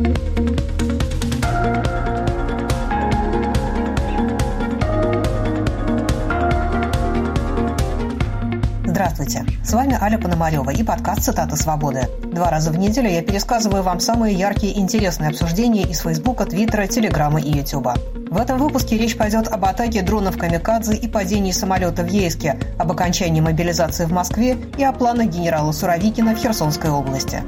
Здравствуйте, с вами Аля Пономарева и подкаст «Цитаты свободы». 2 раза в неделю я пересказываю вам самые яркие и интересные обсуждения из Фейсбука, Твиттера, Телеграма и Ютуба. В этом выпуске речь пойдет об атаке дронов «Камикадзе» и падении самолета в Ейске, об окончании мобилизации в Москве и о планах генерала Суровикина в Херсонской области.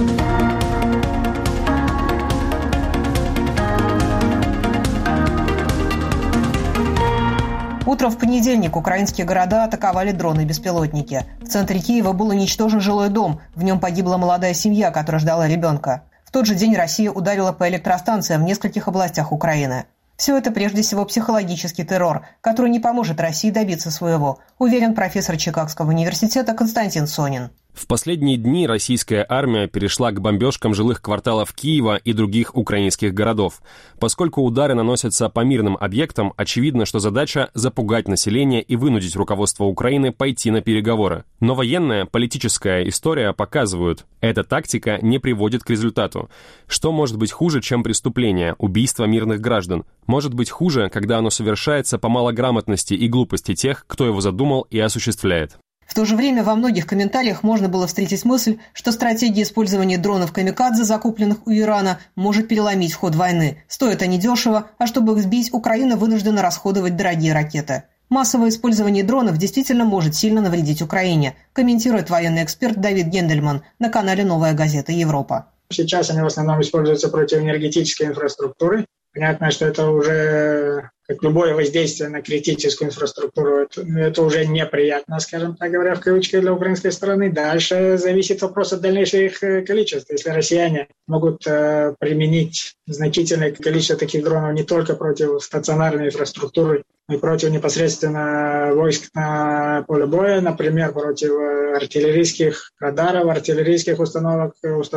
Утром в понедельник украинские города атаковали дроны-беспилотники. В центре Киева был уничтожен жилой дом. В нем погибла молодая семья, которая ждала ребенка. В тот же день Россия ударила по электростанциям в нескольких областях Украины. Все это прежде всего психологический террор, который не поможет России добиться своего, уверен профессор Чикагского университета Константин Сонин. В последние дни российская армия перешла к бомбежкам жилых кварталов Киева и других украинских городов. Поскольку удары наносятся по мирным объектам, очевидно, что задача – запугать население и вынудить руководство Украины пойти на переговоры. Но военная, политическая история показывают, эта тактика не приводит к результату. Что может быть хуже, чем преступление, убийство мирных граждан? Может быть хуже, когда оно совершается по малограмотности и глупости тех, кто его задумал и осуществляет. В то же время во многих комментариях можно было встретить мысль, что стратегия использования дронов «Камикадзе», закупленных у Ирана, может переломить ход войны. Стоят они дешево, а чтобы их сбить, Украина вынуждена расходовать дорогие ракеты. Массовое использование дронов действительно может сильно навредить Украине, комментирует военный эксперт Давид Гендельман на канале «Новая газета Европа». Сейчас они в основном используются против энергетической инфраструктуры. Понятно, что это уже, как любое воздействие на критическую инфраструктуру, это уже неприятно, скажем так говоря, в кавычках для украинской стороны. Дальше зависит вопрос от дальнейших количеств. Если россияне могут применить значительное количество таких дронов не только против стационарной инфраструктуры, но и против непосредственно войск на поле боя, например, против артиллерийских радаров, артиллерийских установок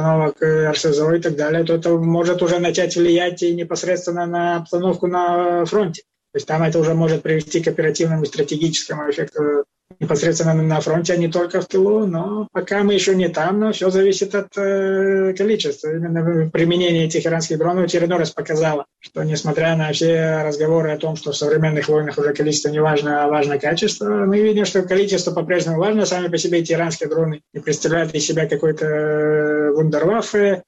РСЗО и так далее, то это может уже начать влиять и непосредственно на обстановку на фронте. То есть там это уже может привести к оперативному и стратегическому эффекту непосредственно на фронте, а не только в тылу. Но пока мы еще не там, но все зависит от количества. Именно применение этих иранских дронов в очередной раз показало, что несмотря на все разговоры о том, что в современных войнах уже количество не важно, а важно качество, мы видим, что количество по-прежнему важно. Сами по себе эти иранские дроны не представляют из себя какой-то вундерваффе.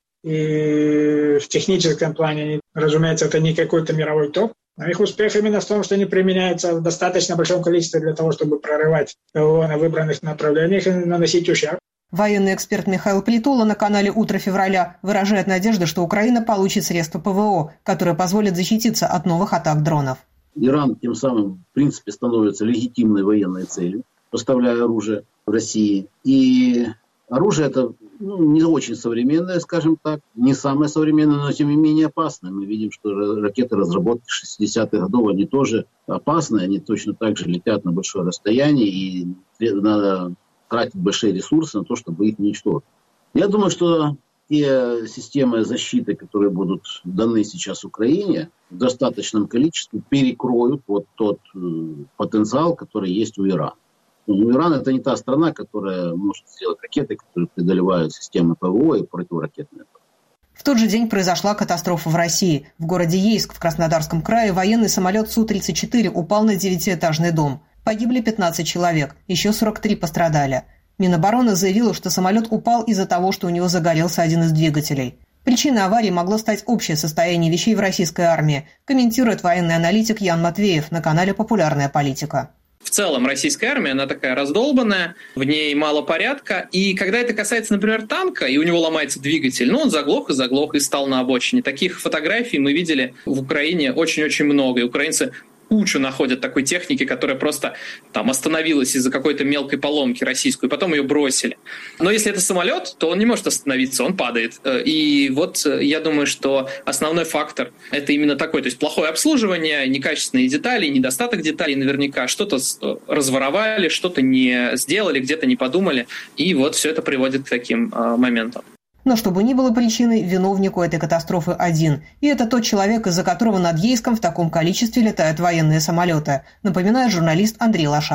И в техническом плане, разумеется, это не какой-то мировой топ. Но их успех именно в том, что они применяются в достаточно большом количестве для того, чтобы прорывать ПВО на выбранных направлениях и наносить ущерб. Военный эксперт Михаил Притула на канале «Утро февраля» выражает надежду, что Украина получит средства ПВО, которые позволят защититься от новых атак дронов. Иран тем самым, в принципе, становится легитимной военной целью, поставляя оружие в России. И оружие это не очень современное, скажем так, не самое современное, но тем не менее опасное. Мы видим, что ракеты разработки 60-х годов, они тоже опасны, они точно так же летят на большое расстояние, и надо тратить большие ресурсы на то, чтобы их уничтожить. Я думаю, что те системы защиты, которые будут даны сейчас Украине, в достаточном количестве перекроют вот тот потенциал, который есть у Ирана. Иран – это не та страна, которая может сделать ракеты, которые преодолевают системы ПВО и противоракетные. В тот же день произошла катастрофа в России. В городе Ейск в Краснодарском крае военный самолет Су-34 упал на 9-этажный дом. Погибли 15 человек, еще 43 пострадали. Минобороны заявила, что самолет упал из-за того, что у него загорелся один из двигателей. Причиной аварии могло стать общее состояние вещей в российской армии, комментирует военный аналитик Ян Матвеев на канале «Популярная политика». В целом российская армия, она такая раздолбанная, в ней мало порядка. И когда это касается, например, танка, и у него ломается двигатель, он заглох и стал на обочине. Таких фотографий мы видели в Украине очень-очень много. И украинцы кучу находят такой техники, которая просто там остановилась из-за какой-то мелкой поломки российскую, и потом ее бросили. Но если это самолет, то он не может остановиться, он падает. И вот я думаю, что основной фактор – это именно такой. То есть плохое обслуживание, некачественные детали, недостаток деталей наверняка. Что-то разворовали, что-то не сделали, где-то не подумали. И вот все это приводит к таким моментам. Но что бы ни было причиной, виновник у этой катастрофы один. И это тот человек, из-за которого над Ейском в таком количестве летают военные самолеты, напоминает журналист Андрей Лошак.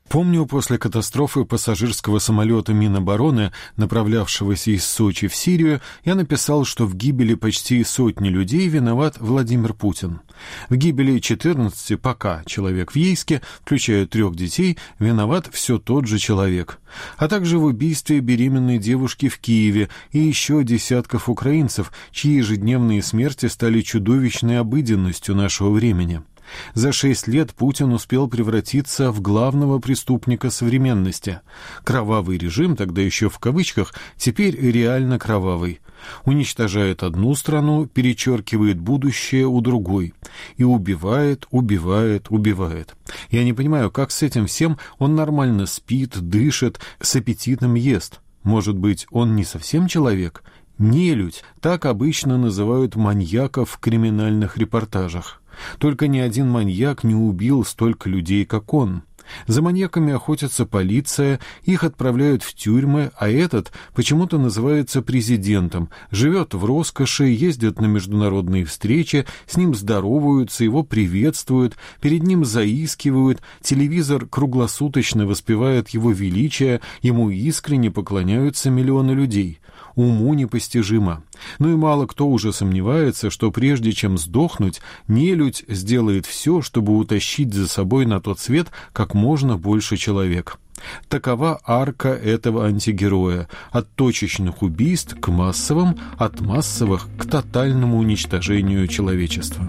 Помню, после катастрофы пассажирского самолета Минобороны, направлявшегося из Сочи в Сирию, я написал, что в гибели почти сотни людей виноват Владимир Путин. В гибели 14 пока человек в Ейске, включая 3 детей, виноват все тот же человек. А также в убийстве беременной девушки в Киеве и еще десятков украинцев, чьи ежедневные смерти стали чудовищной обыденностью нашего времени. За 6 лет Путин успел превратиться в главного преступника современности. Кровавый режим, тогда еще в кавычках, теперь реально кровавый. Уничтожает одну страну, перечеркивает будущее у другой. И убивает, убивает, убивает. Я не понимаю, как с этим всем он нормально спит, дышит, с аппетитом ест. Может быть, он не совсем человек? Нелюдь, так обычно называют маньяков в криминальных репортажах. Только ни один маньяк не убил столько людей, как он. За маньяками охотится полиция, их отправляют в тюрьмы, а этот почему-то называется президентом, живет в роскоши, ездит на международные встречи, с ним здороваются, его приветствуют, перед ним заискивают, телевизор круглосуточно воспевает его величие, ему искренне поклоняются миллионы людей. Уму непостижимо. Ну и мало кто уже сомневается, что прежде чем сдохнуть, нелюдь сделает все, чтобы утащить за собой на тот свет как можно больше человек. Такова арка этого антигероя. От точечных убийств к массовым, от массовых к тотальному уничтожению человечества.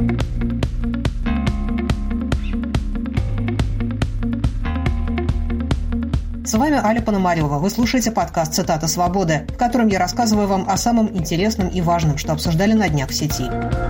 С вами Аля Пономарева. Вы слушаете подкаст «Цитата свободы», в котором я рассказываю вам о самом интересном и важном, что обсуждали на днях в сети.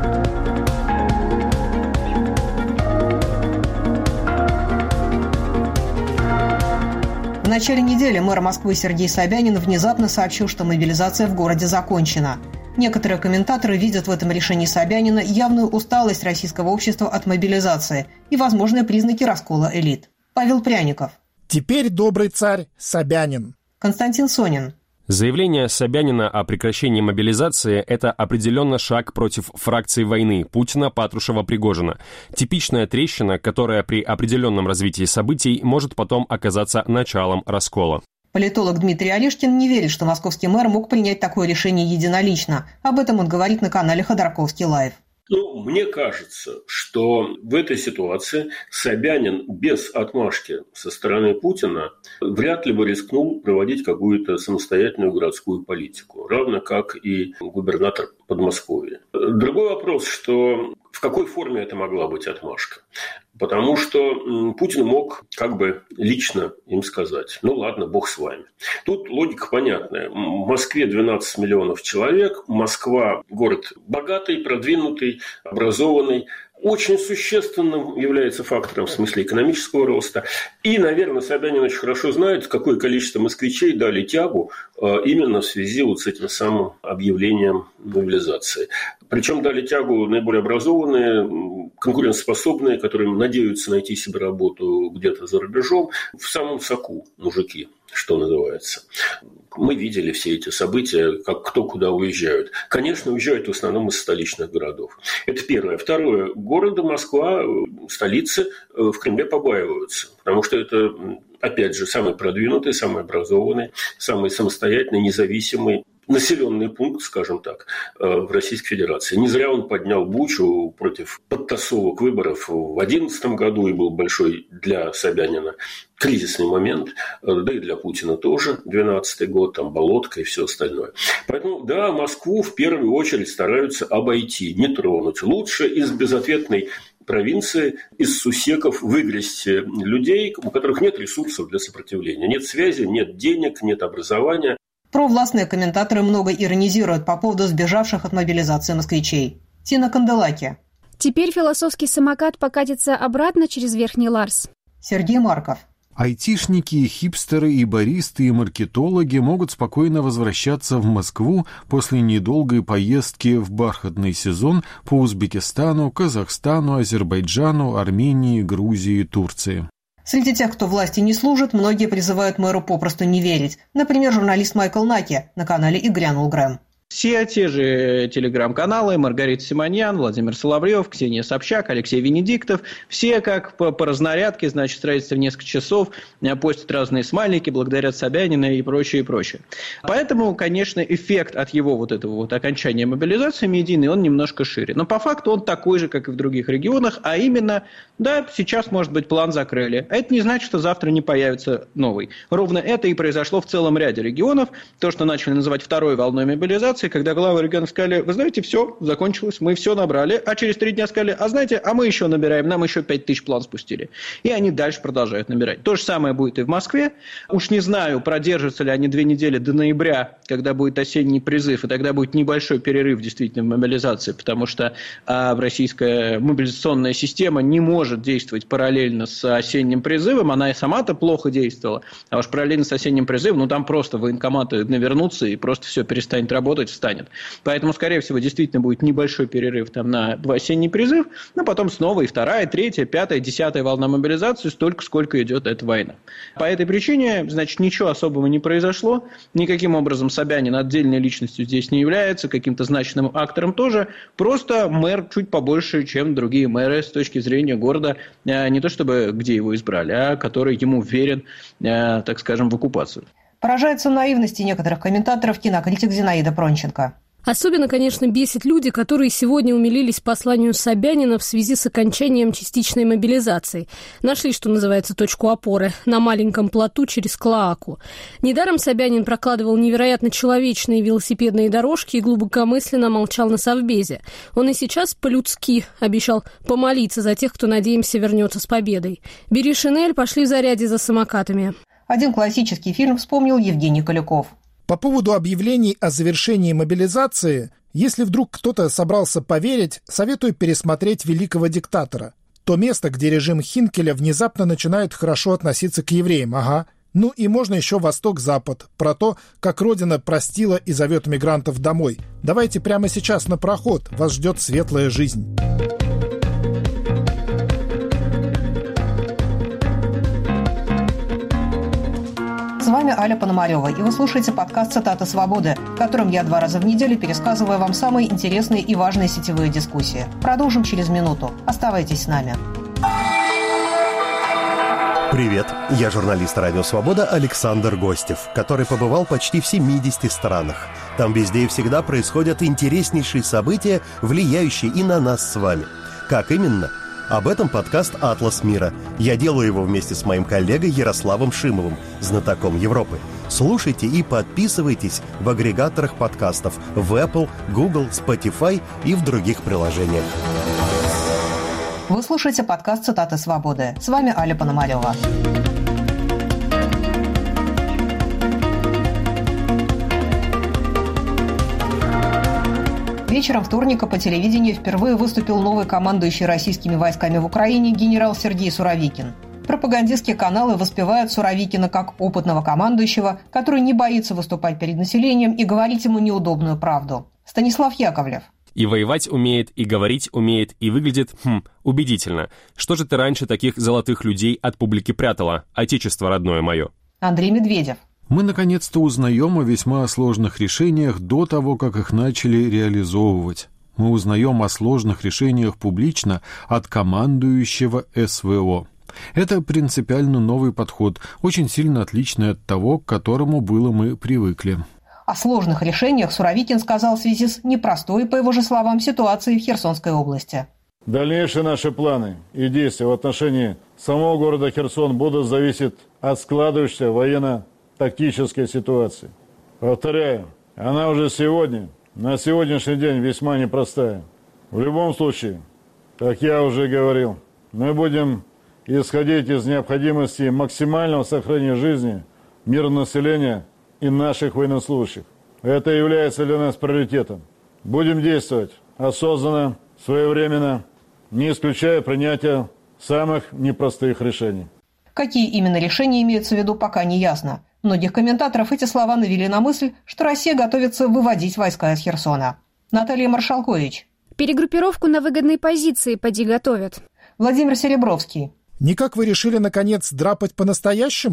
В начале недели мэр Москвы Сергей Собянин внезапно сообщил, что мобилизация в городе закончена. Некоторые комментаторы видят в этом решении Собянина явную усталость российского общества от мобилизации и возможные признаки раскола элит. Павел Пряников. Теперь добрый царь Собянин. Константин Сонин. Заявление Собянина о прекращении мобилизации – это определенно шаг против фракции войны Путина, Патрушева, Пригожина. Типичная трещина, которая при определенном развитии событий может потом оказаться началом раскола. Политолог Дмитрий Орешкин не верит, что московский мэр мог принять такое решение единолично. Об этом он говорит на канале Ходорковский Лайв. Мне кажется, что в этой ситуации Собянин без отмашки со стороны Путина вряд ли бы рискнул проводить какую-то самостоятельную городскую политику, равно как и губернатор Подмосковья. Другой вопрос, что в какой форме это могла быть отмашка? Потому что Путин мог как бы лично им сказать: ну ладно, бог с вами. Тут логика понятная. В Москве 12 миллионов человек. Москва – город богатый, продвинутый, образованный. Очень существенным является фактором в смысле экономического роста. И, наверное, Собянин очень хорошо знает, какое количество москвичей дали тягу именно в связи вот с этим самым объявлением мобилизации. Причем дали тягу наиболее образованные, конкурентоспособные, которые надеются найти себе работу где-то за рубежом, в самом соку мужики, что называется. Мы видели все эти события, как кто куда уезжают. Конечно, уезжают в основном из столичных городов. Это первое. Второе. Города Москва, столицы в Кремле побаиваются. Потому что это, опять же, самый продвинутый, самый образованный, самый самостоятельный, независимый населенный пункт, скажем так, в Российской Федерации. Не зря он поднял бучу против подтасовок выборов в 2011 году и был большой для Собянина кризисный момент, да и для Путина тоже, 2012 год, там Болотка и все остальное. Поэтому, да, Москву в первую очередь стараются обойти, не тронуть. Лучше из безответной провинции, из сусеков выгрести людей, у которых нет ресурсов для сопротивления. Нет связи, нет денег, нет образования. Провластные комментаторы много иронизируют по поводу сбежавших от мобилизации москвичей. Тина Канделаки. Теперь философский самокат покатится обратно через Верхний Ларс. Сергей Марков. Айтишники, хипстеры и баристы и маркетологи могут спокойно возвращаться в Москву после недолгой поездки в бархатный сезон по Узбекистану, Казахстану, Азербайджану, Армении, Грузии, Турции. Среди тех, кто власти не служит, многие призывают мэру попросту не верить. Например, журналист Майкл Наки на канале «И грянул Грэм». Все те же телеграм-каналы: Маргарита Симоньян, Владимир Соловьев, Ксения Собчак, Алексей Венедиктов. Все как по разнарядке, значит, строительство в несколько часов, постят разные смайлики, благодарят Собянина и прочее, и прочее. Поэтому, конечно, эффект от его вот этого вот окончания мобилизации медийной, он немножко шире. Но по факту он такой же, как и в других регионах, а именно, да, сейчас, может быть, план закрыли. А это не значит, что завтра не появится новый. Ровно это и произошло в целом ряде регионов. То, что начали называть второй волной мобилизации, когда главы регионов сказали: вы знаете, все, закончилось, мы все набрали, а через 3 дня сказали: а знаете, а мы еще набираем, нам еще 5000 план спустили. И они дальше продолжают набирать. То же самое будет и в Москве. Уж не знаю, продержатся ли они 2 недели до ноября, когда будет осенний призыв, и тогда будет небольшой перерыв действительно в мобилизации, потому что российская мобилизационная система не может действовать параллельно с осенним призывом, она и сама-то плохо действовала, а уж параллельно с осенним призывом, там просто военкоматы навернутся и просто все перестанет работать, встанет. Поэтому, скорее всего, действительно будет небольшой перерыв на осенний призыв, но потом снова и 2-я, 3-я, 5-я, 10-я волна мобилизации, столько, сколько идет эта война. По этой причине, значит, ничего особого не произошло, никаким образом Собянин отдельной личностью здесь не является, каким-то значимым актором тоже, просто мэр чуть побольше, чем другие мэры с точки зрения города, не то чтобы где его избрали, а который ему верен, так скажем, в оккупацию. Поражается наивности некоторых комментаторов кинокритик Зинаида Пронченко. Особенно, конечно, бесит люди, которые сегодня умилились посланию Собянина в связи с окончанием частичной мобилизации. Нашли, что называется, точку опоры на маленьком плоту через Клоаку. Недаром Собянин прокладывал невероятно человечные велосипедные дорожки и глубокомысленно молчал на совбезе. Он и сейчас по-людски обещал помолиться за тех, кто, надеемся, вернется с победой. «Бери шинель, пошли в заряде за самокатами». Один классический фильм вспомнил Евгений Калюков. По поводу объявлений о завершении мобилизации, если вдруг кто-то собрался поверить, советую пересмотреть «Великого диктатора». То место, где режим Хинкеля внезапно начинает хорошо относиться к евреям, ага. Ну и можно еще «Восток-Запад», про то, как Родина простила и зовет мигрантов домой. Давайте прямо сейчас на проход, вас ждет светлая жизнь. С вами Аля Пономарева, и вы слушаете подкаст «Цитаты свободы», в котором я 2 раза в неделю пересказываю вам самые интересные и важные сетевые дискуссии. Продолжим через минуту. Оставайтесь с нами. Привет, я журналист «Радио Свобода» Александр Гостев, который побывал почти в 70 странах. Там везде и всегда происходят интереснейшие события, влияющие и на нас с вами. Как именно? Об этом подкаст «Атлас мира». Я делаю его вместе с моим коллегой Ярославом Шимовым, знатоком Европы. Слушайте и подписывайтесь в агрегаторах подкастов в Apple, Google, Spotify и в других приложениях. Вы слушаете подкаст «Цитаты свободы». С вами Аля Пономарева. Вечером вторника по телевидению впервые выступил новый командующий российскими войсками в Украине генерал Сергей Суровикин. Пропагандистские каналы воспевают Суровикина как опытного командующего, который не боится выступать перед населением и говорить ему неудобную правду. Станислав Яковлев. И воевать умеет, и говорить умеет, и выглядит, убедительно. Что же ты раньше таких золотых людей от публики прятала? Отечество родное мое. Андрей Медведев. Мы наконец-то узнаем о весьма сложных решениях до того, как их начали реализовывать. Мы узнаем о сложных решениях публично от командующего СВО. Это принципиально новый подход, очень сильно отличный от того, к которому мы привыкли. О сложных решениях Суровикин сказал в связи с непростой, по его же словам, ситуацией в Херсонской области. Дальнейшие наши планы и действия в отношении самого города Херсон будут зависеть от складывающейся военно-тактической ситуации. Повторяю, она уже сегодня, на сегодняшний день весьма непростая. В любом случае, как я уже говорил, мы будем исходить из необходимости максимального сохранения жизни мирного населения и наших военнослужащих. Это является для нас приоритетом. Будем действовать осознанно, своевременно, не исключая принятия самых непростых решений. Какие именно решения имеются в виду, пока не ясно. Многих комментаторов эти слова навели на мысль, что Россия готовится выводить войска из Херсона. Наталья Маршалкович. Перегруппировку на выгодные позиции поди готовят. Владимир Серебровский. Никак вы решили, наконец, драпать по-настоящему?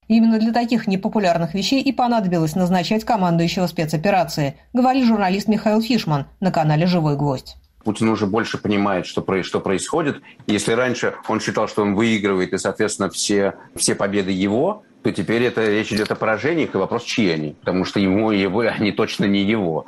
Именно для таких непопулярных вещей и понадобилось назначать командующего спецоперации, говорит журналист Михаил Фишман на канале «Живой гвоздь». Путин уже больше понимает, что происходит. Если раньше он считал, что он выигрывает, и, соответственно, все победы его, то теперь речь идет о поражениях, и вопрос, чьи они. Потому что они точно не его.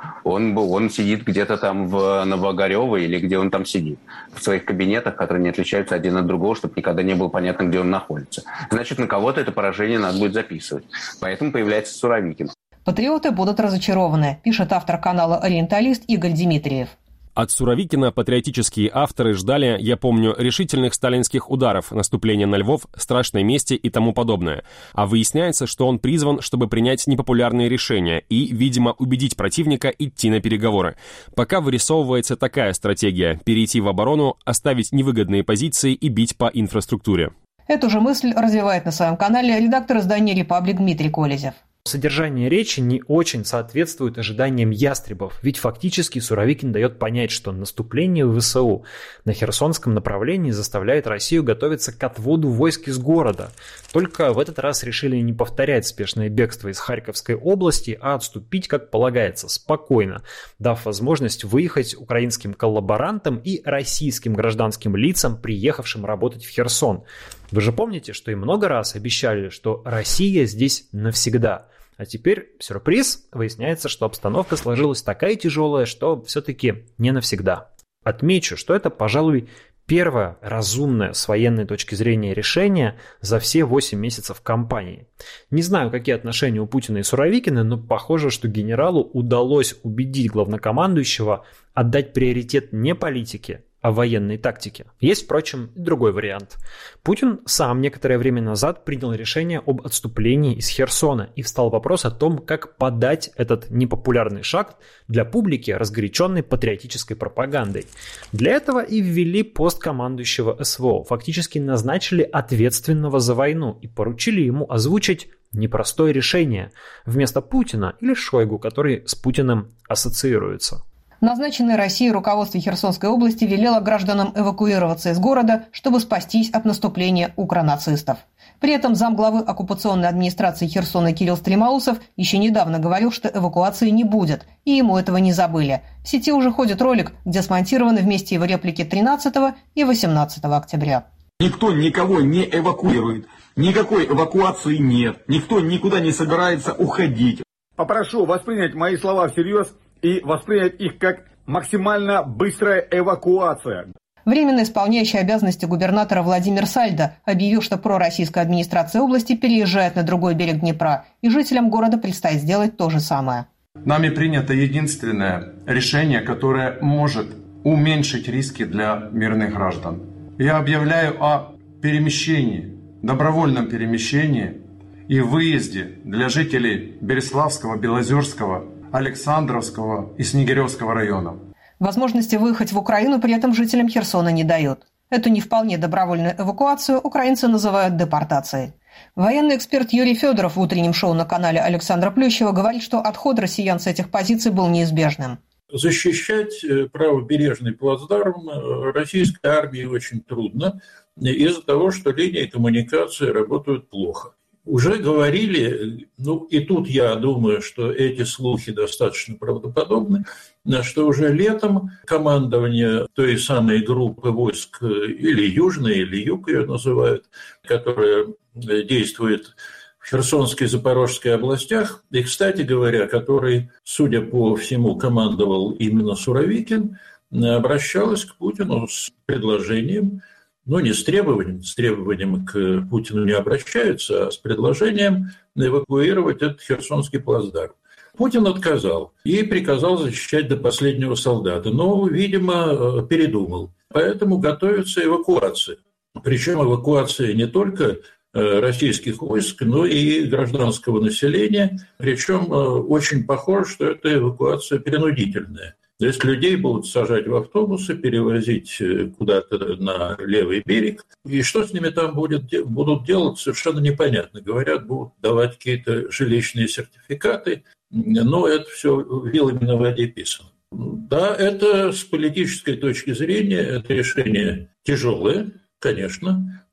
Он сидит где-то там в Новоогарево или где он там сидит. В своих кабинетах, которые не отличаются один от другого, чтобы никогда не было понятно, где он находится. Значит, на кого-то это поражение надо будет записывать. Поэтому появляется Суровикин. Патриоты будут разочарованы, пишет автор канала «Ориенталист» Игорь Дмитриев. От Суровикина патриотические авторы ждали, я помню, решительных сталинских ударов, наступления на Львов, страшной мести и тому подобное. А выясняется, что он призван, чтобы принять непопулярные решения и, видимо, убедить противника идти на переговоры. Пока вырисовывается такая стратегия – перейти в оборону, оставить невыгодные позиции и бить по инфраструктуре. Эту же мысль развивает на своем канале редактор издания «Репаблик» Дмитрий Колезев. Содержание речи не очень соответствует ожиданиям ястребов, ведь фактически Суровикин дает понять, что наступление ВСУ на Херсонском направлении заставляет Россию готовиться к отводу войск из города. Только в этот раз решили не повторять спешное бегство из Харьковской области, а отступить, как полагается, спокойно, дав возможность выехать украинским коллаборантам и российским гражданским лицам, приехавшим работать в Херсон. Вы же помните, что и много раз обещали, что Россия здесь навсегда. А теперь, сюрприз, выясняется, что обстановка сложилась такая тяжелая, что все-таки не навсегда. Отмечу, что это, пожалуй, первое разумное с военной точки зрения решение за все 8 месяцев кампании. Не знаю, какие отношения у Путина и Суровикина, но похоже, что генералу удалось убедить главнокомандующего отдать приоритет не политике, о военной тактике. Есть, впрочем, и другой вариант. Путин сам некоторое время назад принял решение об отступлении из Херсона, и встал вопрос о том, как подать этот непопулярный шаг для публики, разгоряченной патриотической пропагандой. Для этого и ввели пост командующего СВО, фактически назначили ответственного за войну и поручили ему озвучить непростое решение вместо Путина или Шойгу, который с Путиным ассоциируется. Назначенное Россией руководство Херсонской области велело гражданам эвакуироваться из города, чтобы спастись от наступления укронацистов. При этом замглавы оккупационной администрации Херсона Кирилл Стремоусов еще недавно говорил, что эвакуации не будет, и ему этого не забыли. В сети уже ходит ролик, где смонтированы вместе его реплики 13 и 18 октября. Никто никого не эвакуирует, никакой эвакуации нет, никто никуда не собирается уходить. Попрошу воспринять мои слова всерьез и воспринять их как максимально быстрая эвакуация. Временно исполняющий обязанности губернатора Владимир Сальдо объявил, что пророссийская администрация области переезжает на другой берег Днепра, и жителям города предстоит сделать то же самое. Нами принято единственное решение, которое может уменьшить риски для мирных граждан. Я объявляю о перемещении, добровольном перемещении и выезде для жителей Береславского, Белозерского, Александровского и Снегиревского районов. Возможности выехать в Украину при этом жителям Херсона не дают. Эту не вполне добровольную эвакуацию украинцы называют депортацией. Военный эксперт Юрий Федоров в утреннем шоу на канале Александра Плющева говорит, что отход россиян с этих позиций был неизбежным. Защищать правобережный плацдарм российской армии очень трудно из-за того, что линии коммуникации работают плохо. Уже говорили, и тут я думаю, что эти слухи достаточно правдоподобны, что уже летом командование той самой группы войск, или Южной, или Юг ее называют, которая действует в Херсонской и Запорожской областях, и, кстати говоря, который, судя по всему, командовал именно Суровикин, обращалась к Путину с предложением, не с требованием к Путину не обращаются, а с предложением эвакуировать этот Херсонский плацдарм. Путин отказал и приказал защищать до последнего солдата, но, видимо, передумал. Поэтому готовится эвакуация. Причем эвакуация не только российских войск, но и гражданского населения. Причем очень похоже, что это эвакуация принудительная. То есть людей будут сажать в автобусы, перевозить куда-то на левый берег. И что с ними там будут делать, совершенно непонятно. Говорят, будут давать какие-то жилищные сертификаты, но это все вилами на воде писано. Да, это с политической точки зрения это решение тяжелое, конечно,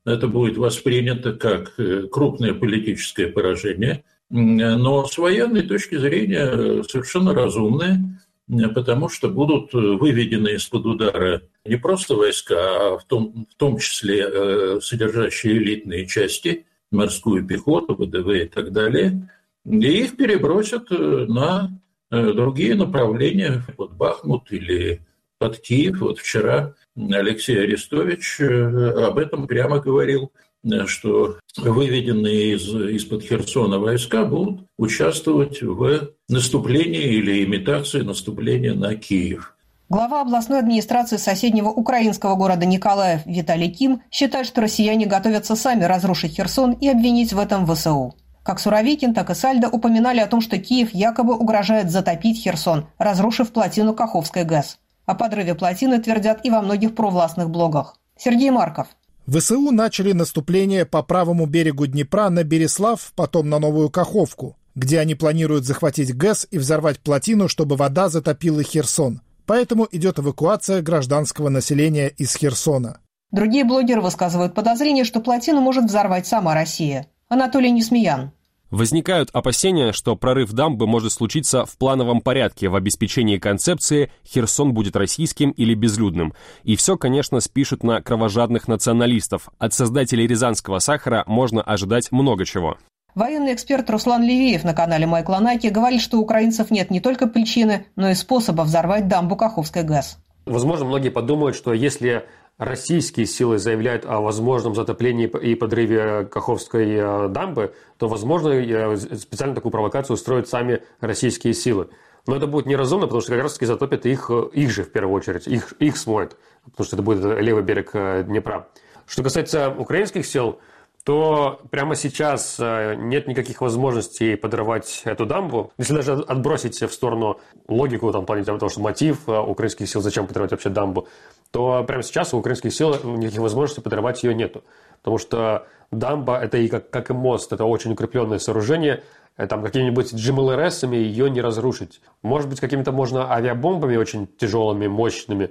это будет воспринято как крупное политическое поражение, но с военной точки зрения совершенно разумное, потому что будут выведены из-под удара не просто войска, а в том числе содержащие элитные части, морскую пехоту, ВДВ и так далее, и их перебросят на другие направления, под Бахмут или под Киев. Вот вчера Алексей Арестович об этом прямо говорил, что выведенные из-под Херсона войска будут участвовать в наступлении или имитации наступления на Киев. Глава областной администрации соседнего украинского города Николаев Виталий Ким считает, что россияне готовятся сами разрушить Херсон и обвинить в этом ВСУ. Как Суровикин, так и Сальдо упоминали о том, что Киев якобы угрожает затопить Херсон, разрушив плотину Каховской ГЭС. О подрыве плотины твердят и во многих провластных блогах. Сергей Марков. ВСУ начали наступление по правому берегу Днепра на Береслав, потом на Новую Каховку, где они планируют захватить ГЭС и взорвать плотину, чтобы вода затопила Херсон. Поэтому идет эвакуация гражданского населения из Херсона. Другие блогеры высказывают подозрение, что плотину может взорвать сама Россия. Анатолий Несмеян. Возникают опасения, что прорыв дамбы может случиться в плановом порядке в обеспечении концепции «Херсон будет российским или безлюдным». И все, конечно, спишут на кровожадных националистов. От создателей рязанского сахара можно ожидать много чего. Военный эксперт Руслан Левиев на канале Майкла Наки говорит, что у украинцев нет не только причины, но и способа взорвать дамбу Каховской ГЭС. Возможно, многие подумают, что если российские силы заявляют о возможном затоплении и подрыве Каховской дамбы, то, возможно, специально такую провокацию устроят сами российские силы. Но это будет неразумно, потому что как раз-таки затопят их же в первую очередь, их смоет, потому что это будет левый берег Днепра. Что касается украинских сил, то прямо сейчас нет никаких возможностей подрывать эту дамбу. Если даже отбросить в сторону логику, там, в плане того, что мотив украинских сил, зачем подрывать вообще дамбу, то прямо сейчас у украинских сил никаких возможностей подрывать ее нету. Потому что дамба, это и как и мост, это очень укрепленное сооружение, там какими-нибудь GMLRS-ами ее не разрушить. Может быть, какими-то можно авиабомбами очень тяжелыми, мощными,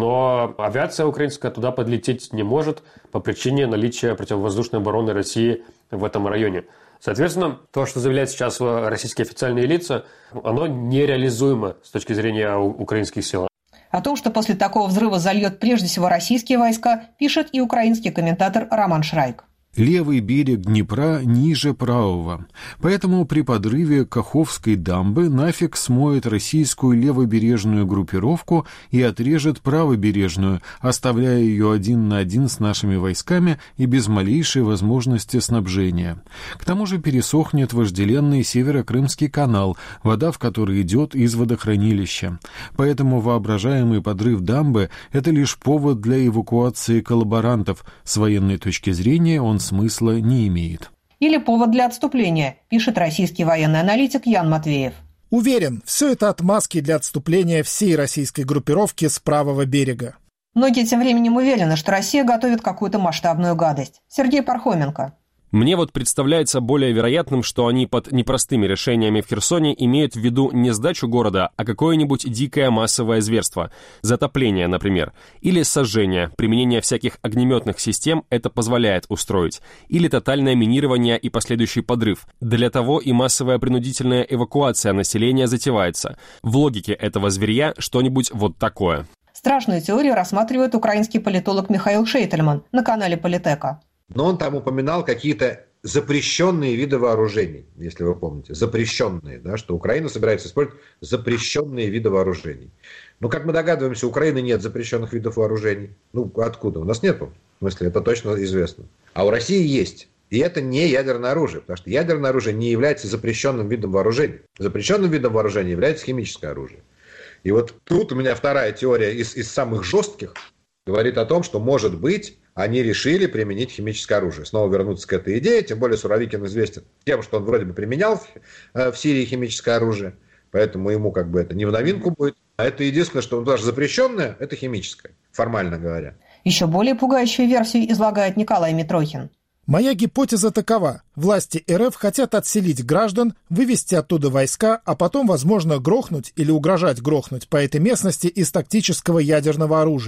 но авиация украинская туда подлететь не может по причине наличия противовоздушной обороны России в этом районе. Соответственно, то, что заявляют сейчас российские официальные лица, оно нереализуемо с точки зрения украинских сил. О том, что после такого взрыва зальет прежде всего российские войска, пишет и украинский комментатор Роман Шрайк. Левый берег Днепра ниже правого, поэтому при подрыве Каховской дамбы нафиг смоет российскую левобережную группировку и отрежет правобережную, оставляя ее 1 на 1 с нашими войсками и без малейшей возможности снабжения. К тому же пересохнет вожделенный Северо-Крымский канал, вода в который идет из водохранилища. Поэтому воображаемый подрыв дамбы – это лишь повод для эвакуации коллаборантов. С военной точки зрения он смысла не имеет. Или повод для отступления, пишет российский военный аналитик Ян Матвеев. Уверен, все это отмазки для отступления всей российской группировки с правого берега. Многие тем временем уверены, что Россия готовит какую-то масштабную гадость. Сергей Пархоменко. Мне вот представляется более вероятным, что они под непростыми решениями в Херсоне имеют в виду не сдачу города, а какое-нибудь дикое массовое зверство. Затопление, например. Или сожжение. Применение всяких огнеметных систем это позволяет устроить. Или тотальное минирование и последующий подрыв. Для того и массовая принудительная эвакуация населения затевается. В логике этого зверья что-нибудь вот такое. Страшную теорию рассматривает украинский политолог Михаил Шейтельман на канале Политека. Но он там упоминал какие-то запрещенные виды вооружений, если вы помните. Запрещенные, да, что Украина собирается использовать запрещенные виды вооружений. Но, как мы догадываемся, у Украины нет запрещенных видов вооружений. Ну, откуда? У нас нету. В смысле, это точно известно. А у России есть. И это не ядерное оружие, потому что ядерное оружие не является запрещенным видом вооружений. Запрещенным видом вооружения является химическое оружие. И вот тут у меня вторая теория из самых жестких говорит о том, что, может быть, они решили применить химическое оружие. Снова вернуться к этой идее, тем более Суровикин известен тем, что он вроде бы применял в Сирии химическое оружие, поэтому ему как бы это не в новинку будет. А это единственное, что даже запрещенное, это химическое, формально говоря. Еще более пугающую версию излагает Николай Митрохин. Моя гипотеза такова. Власти РФ хотят отселить граждан, вывести оттуда войска, а потом, возможно, грохнуть или угрожать грохнуть по этой местности из тактического ядерного оружия.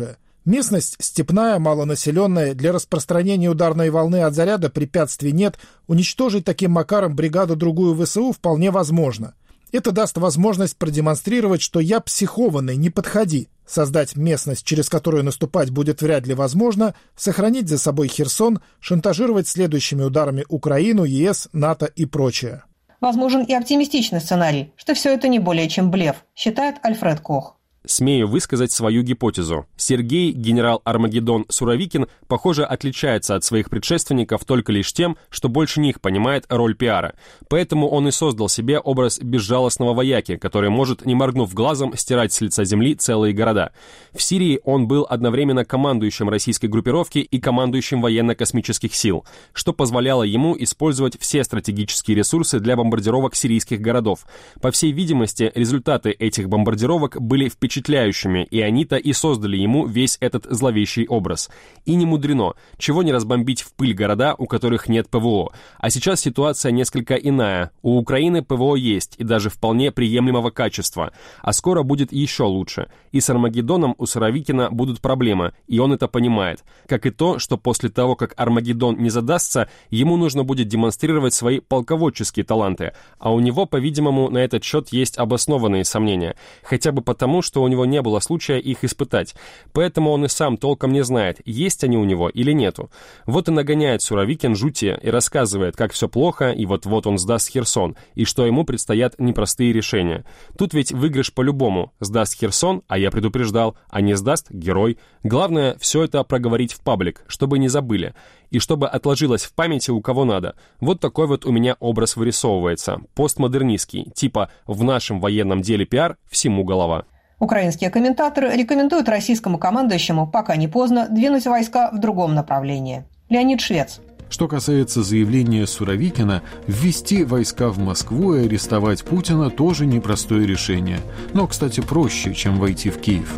Местность степная, малонаселенная, для распространения ударной волны от заряда препятствий нет, уничтожить таким макаром бригаду-другую ВСУ вполне возможно. Это даст возможность продемонстрировать, что я психованный, не подходи, создать местность, через которую наступать будет вряд ли возможно, сохранить за собой Херсон, шантажировать следующими ударами Украину, ЕС, НАТО и прочее. Возможен и оптимистичный сценарий, что все это не более чем блеф, считает Альфред Кох. Смею высказать свою гипотезу. Сергей, генерал Армагеддон Суровикин, похоже, отличается от своих предшественников только лишь тем, что больше них понимает роль пиара. Поэтому он и создал себе образ безжалостного вояки, который может, не моргнув глазом, стирать с лица земли целые города. В Сирии он был одновременно командующим российской группировки и командующим военно-космических сил, что позволяло ему использовать все стратегические ресурсы для бомбардировок сирийских городов. По всей видимости, результаты этих бомбардировок были впечатляющими, и они-то и создали ему весь этот зловещий образ. И не мудрено, чего не разбомбить в пыль города, у которых нет ПВО. А сейчас ситуация несколько иная. У Украины ПВО есть, и даже вполне приемлемого качества. А скоро будет еще лучше. И с Армагеддоном у Суровикина будут проблемы, и он это понимает. Как и то, что после того, как Армагеддон не задастся, ему нужно будет демонстрировать свои полководческие таланты. А у него, по-видимому, на этот счет есть обоснованные сомнения. Хотя бы потому, что у него не было случая их испытать. Поэтому он и сам толком не знает, есть они у него или нету. Вот и нагоняет Суровикин жути и рассказывает, как все плохо, и вот-вот он сдаст Херсон, и что ему предстоят непростые решения. Тут ведь выигрыш по-любому. Сдаст Херсон, а я предупреждал, а не сдаст — герой. Главное, все это проговорить в паблик, чтобы не забыли. И чтобы отложилось в памяти у кого надо. Вот такой вот у меня образ вырисовывается. Постмодернистский. Типа «в нашем военном деле пиар всему голова». Украинские комментаторы рекомендуют российскому командующему, пока не поздно, двинуть войска в другом направлении. Леонид Швец. Что касается заявления Суровикина, ввести войска в Москву и арестовать Путина тоже непростое решение. Но, кстати, проще, чем войти в Киев.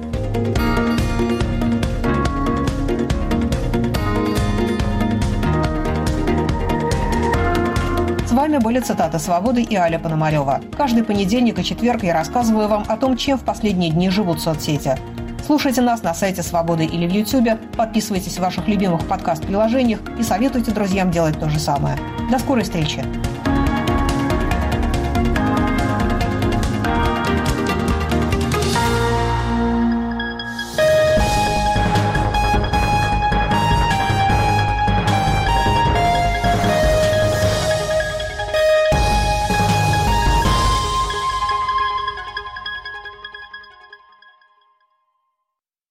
С вами были цитаты «Свободы» и Аля Пономарева. Каждый понедельник и четверг я рассказываю вам о том, чем в последние дни живут соцсети. Слушайте нас на сайте «Свободы» или в YouTube, подписывайтесь в ваших любимых подкаст-приложениях и советуйте друзьям делать то же самое. До скорой встречи!